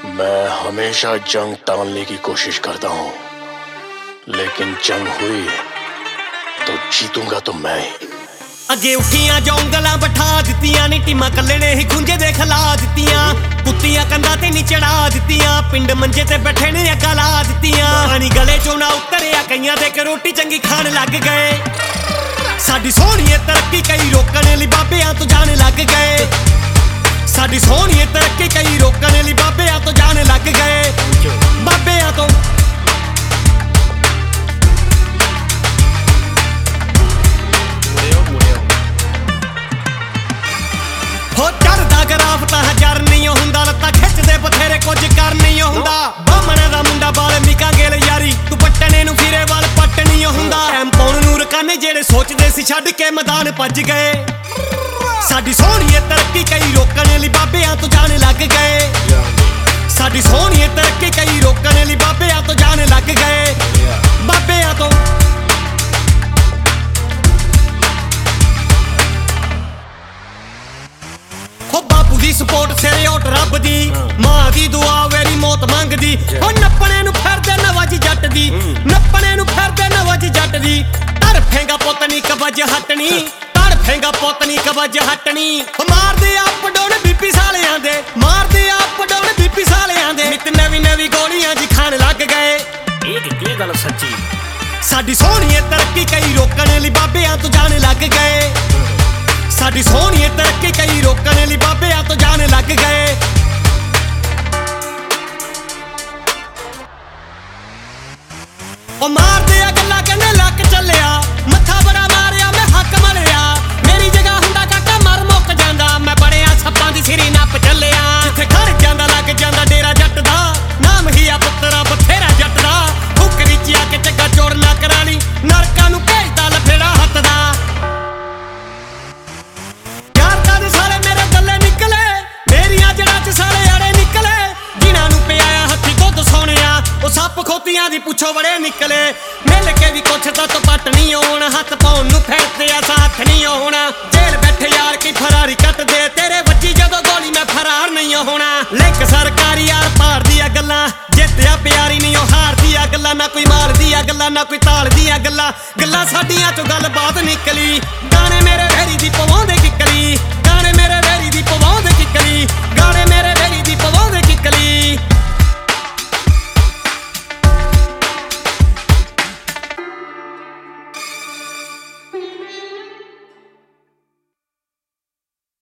मैं हमेशा जंग टालने की कोशिश करता हूं, लेकिन जंग हुई तो जीतूंगा तो मैं ही। अगे उठियां जौंगलां बैठा दित्तियां नी टीमां कल्ले ने ही खुंजे दे खला दित्तियां कुत्तियां कंधा ते नी चढ़ा दित्तियां पिंड मंजे ते बैठे ने अग्गां ला दित्तियां पानी गले चों ना उतरिया कईयां दे के रोटी चंगी खाण लग गए साडी सोहणीए तरक्की कई रोकण लई बाबेआं तो जाण लग गए साडी सोहणीए तरक्की कई रोकण लई बाबेआं तो जाण लग गए बाबेआं तो हो चढ़दा ग्राफ तां हजार नहीं हुंदा लत्तां खिचदे बथेरे कुछ कर नहीं हुंदा बामणे दा मुंडा बाल निका गेल यारी तू पट्टने नूं फिरे वाल पट्ट नहीं हुंदा टाइम पाउण नूं रकाने जेड़े सोचदे सी छड्ड के मैदान भज गए साडी सोहणीए तरक्की कई रोकण लई बाबेआं तो जाण लग गए साडी सोहणीए तरक्की कई रोकण लई बाबेआं तो जाण लग गए बाबेआं तो बापू दी सपोर्ट सिरे उठ रब दी मां दी दुआ वेरी मौत मंगदी ओ नप्पणे नूं फिरदे नवाजी जट दी नप्पणे नूं फिरदे नवाजी जट दी तड़फेगा पुत्त नी कबज हटनी तड़फेगा पुत्त नी कबज हटनी मारदे अप डाउन बीपी सालियां दे मारदे अप डाउन बीपी सालियां दे नित नवी नवी गोलियां जी खाण लग गए ये गल सच्ची साडी सोहणीए तरक्की कई रोकण लई बाबेआं तो जाण लग गए साडी सोहणीए तरक्की कई रोकण लई बाबेआं तो जाण लग गए ओ मारदे आ गल्लां कन्ने लक चलिया मत्था बड़ा मारिया मैं हक मलिया मेरी जगह हुंदा काका मर मुक जांदा मैं बड़िया सप्पां दी सिरी नप चलिया जिथे खड़ जांदा लग जांदा डेरा जट दा नाम ही आ पुत्तरा बथेरा जट दा फुकरी च आके चक्का चोड़ ना कराली नरकां नूं भेजदा लफेड़ा हत्थ दा सप खोतियां दी पुछो बड़े निकले मिल के भी कुछ तो पट नहीं होना हाथ पाउण नूं फिरदे असां हथ नहीं होना जेल बैठे यार की फरारी कट दे तेरे बच्ची जदों गोली मैं फरार नहीं होना लिंक सरकारी यार पार दियां गल्लां जित्तिया प्यारी नहीं हार दियां गल्लां ना कोई मार दियां गल्लां ना कोई ताल दियां गल्लां साडियां चों गल बात निकली